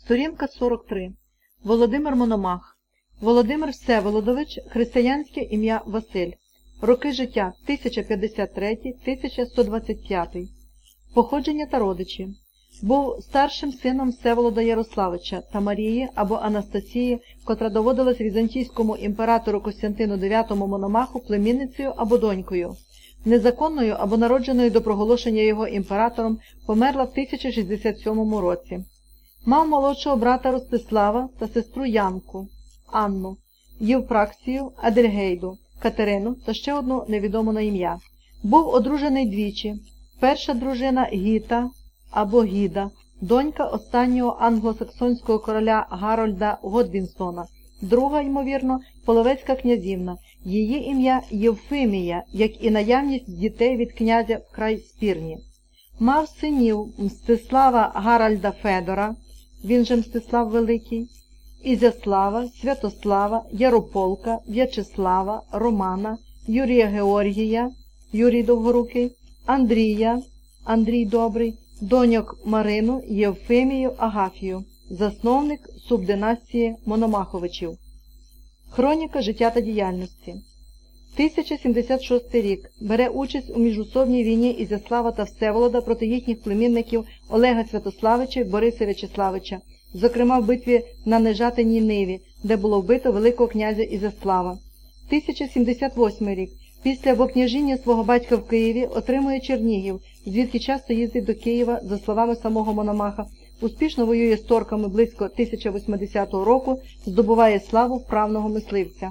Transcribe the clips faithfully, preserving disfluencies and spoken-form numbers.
Сторінка сорок три. Володимир Мономах. Володимир Всеволодович, християнське ім'я Василь. Роки життя тисяча п'ятдесят третій - тисяча сто двадцять п'ятий. Походження та родичі. Був старшим сином Всеволода Ярославича та Марії або Анастасії, котра доводилась візантійському імператору Костянтину дев'ятому Мономаху племінницею або донькою. Незаконною або народженою до проголошення його імператором, померла в тисяча шістдесят сьомому році. Мав молодшого брата Ростислава та сестру Янку, Анну, Євпраксію, Адельгейду, Катерину та ще одну невідому на ім'я. Був одружений двічі. Перша дружина Гіта або Гіда, донька останнього англосаксонського короля Гарольда Годвінсона, друга, ймовірно, половецька князівна. Її ім'я Євфимія, як і наявність дітей від князя вкрай спірні. Мав синів Мстислава Гаральда Федора, він же Мстислав Великий, Ізяслава, Святослава, Ярополка, В'ячеслава, Романа, Юрія Георгія, Юрій Довгорукий, Андрія, Андрій Добрий, доньок Марину, Євфимію, Агафію, засновник субдинастії Мономаховичів. Хроніка життя та діяльності. тисяча сімдесят шостий рік. Бере участь у міжусобній війні Ізяслава та Всеволода проти їхніх племінників Олега Святославича і Бориса В'ячеславича, зокрема в битві на Нежатиній Ниві, де було вбито великого князя Ізяслава. тисяча сімдесят восьмий рік. Після вокняжіння свого батька в Києві отримує Чернігів, звідки часто їздить до Києва, за словами самого Мономаха, успішно воює з торками близько тисяча восьмидесятого року, здобуває славу вправного мисливця.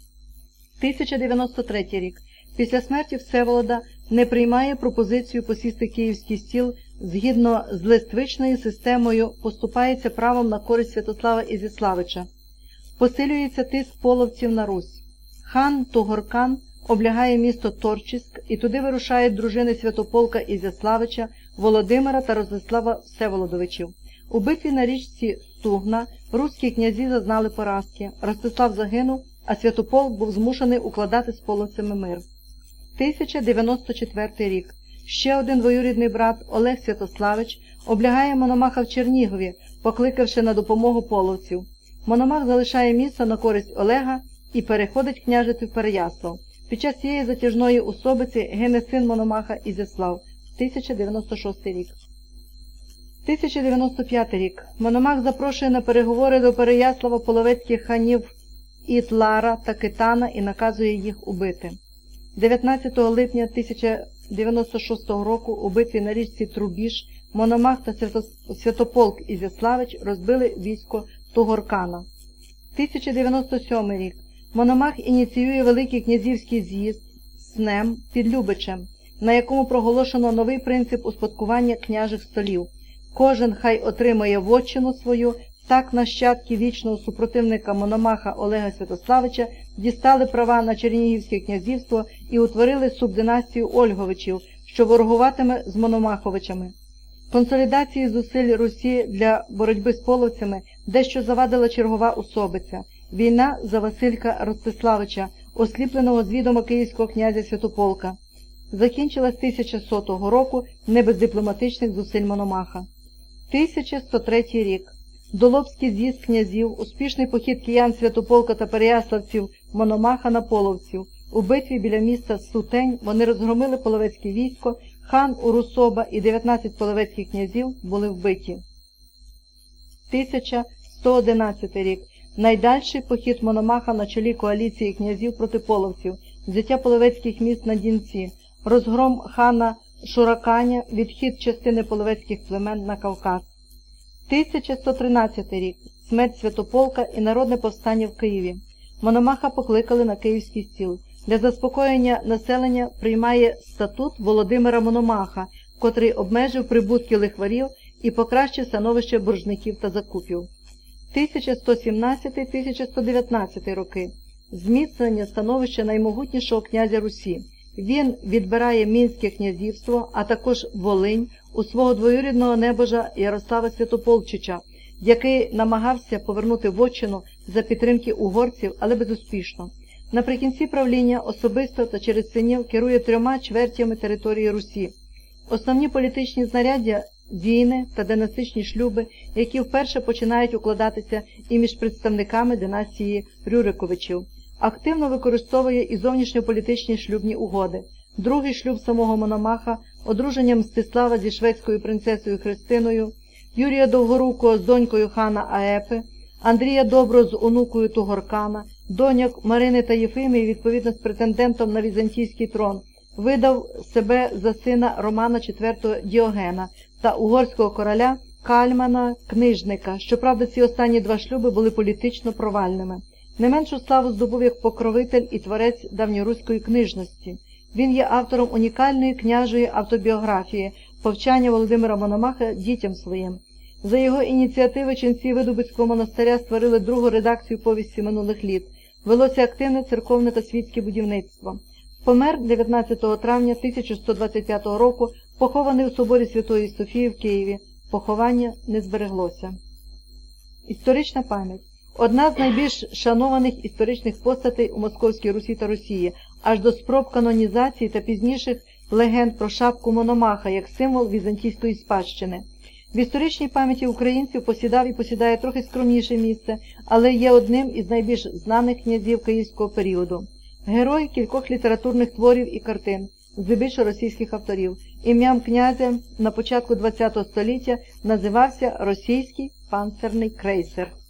тисяча дев'яносто третій рік. Після смерті Всеволода не приймає пропозицію посісти київський стіл, згідно з листвичною системою поступається правом на користь Святослава Ізяславича. Посилюється тиск половців на Русь. Хан Тугоркан облягає місто Торчиськ, і туди вирушають дружини Святополка Ізяславича, Володимира та Ростислава Всеволодовичів. У битві на річці Стугна руські князі зазнали поразки, Ростислав загинув, а Святополк був змушений укладати з половцями мир. тисяча дев'яносто четвертий рік. Ще один двоюрідний брат Олег Святославич облягає Мономаха в Чернігові, покликавши на допомогу половців. Мономах залишає місто на користь Олега і переходить княжити в Переяслав. Під час цієї затяжної особиці гине син Мономаха Ізяслав. тисяча дев'яносто шостий рік. тисяча дев'яносто п'ятий рік. Мономах запрошує на переговори до Переяслава половецьких ханів Ітлара та Китана і наказує їх убити. дев'ятнадцятого липня тисяча дев'яносто шостого року у битві на річці Трубіж Мономах та Святополк Ізяславич розбили військо Тугоркана. тисяча дев'яносто сьомий рік. Мономах ініціює Великий князівський з'їзд Снем під Любичем, на якому проголошено новий принцип успадкування княжих столів. Кожен хай отримає вотчину свою. Так нащадки вічного супротивника Мономаха Олега Святославича дістали права на Чернігівське князівство і утворили субдинастію Ольговичів, що ворогуватиме з Мономаховичами. Консолідації зусиль Русі для боротьби з половцями дещо завадила чергова особиця – війна за Василька Ростиславича, осліпленого з відома київського князя Святополка. Закінчилась тисяча сотого року не без дипломатичних зусиль Мономаха. тисяча сто третій рік. Долобський з'їзд князів, успішний похід киян Святополка та переяславців Мономаха на половців. У битві біля міста Сутень вони розгромили половецьке військо, хан Урусоба і дев'ятнадцять половецьких князів були вбиті. тисяча сто одинадцятий рік. Найдальший похід Мономаха на чолі коаліції князів проти половців, взяття половецьких міст на Дінці, розгром хана Шураканя, відхід частини половецьких племен на Кавказ. тисяча сто тринадцятий рік. Смерть Святополка і народне повстання в Києві. Мономаха покликали на київський стіл. Для заспокоєння населення приймає статут Володимира Мономаха, котрий обмежив прибутки лихварів і покращив становище боржників та закупів. тисяча сто сімнадцятий - тисяча сто дев'ятнадцятий роки. Зміцнення становища наймогутнішого князя Русі. Він відбирає Мінське князівство, а також Волинь, у свого двоюрідного небожа Ярослава Святополчича, який намагався повернути вотчину за підтримки угорців, але безуспішно. Наприкінці правління особисто та через синів керує трьома чвертями території Русі. Основні політичні знаряддя війни та династичні шлюби, які вперше починають укладатися і між представниками династії Рюриковичів. Активно використовує і зовнішньополітичні шлюбні угоди. Другий шлюб самого Мономаха, одруження Мстислава зі шведською принцесою Христиною, Юрія Довгорукого з донькою хана Аепи, Андрія Доброго з онукою Тугоркана, доньок Марини та Єфимії, відповідно з претендентом на візантійський трон, видав себе за сина Романа четвертого Діогена та угорського короля Кальмана Книжника. Щоправда, ці останні два шлюби були політично провальними. Не меншу славу здобув як покровитель і творець давньоруської книжності. Він є автором унікальної княжої автобіографії «Повчання Володимира Мономаха дітям своїм». За його ініціативи ченці Видубицького монастиря створили другу редакцію повісті минулих літ. Велося активне церковне та світське будівництво. Помер дев'ятнадцятого травня тисяча сто двадцять п'ятого року, похований у соборі Святої Софії в Києві. Поховання не збереглося. Історична пам'ять. Одна з найбільш шанованих історичних постатей у Московській Русі та Росії, аж до спроб канонізації та пізніших легенд про шапку Мономаха як символ візантійської спадщини. В історичній пам'яті українців посідав і посідає трохи скромніше місце, але є одним із найбільш знаних князів київського періоду. Герой кількох літературних творів і картин, здебільшого російських авторів. Ім'ям князя на початку ХХ століття називався російський панцерний крейсер.